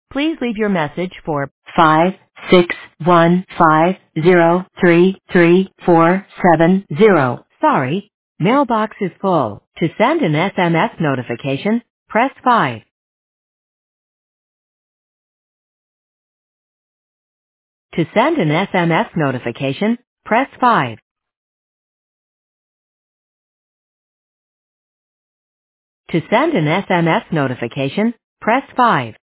Please leave your message for 561503347. Sorry, mailbox is full. To send an SMS notification, press 5. To send an SMS notification, press 5. To send an SMS notification, press 5.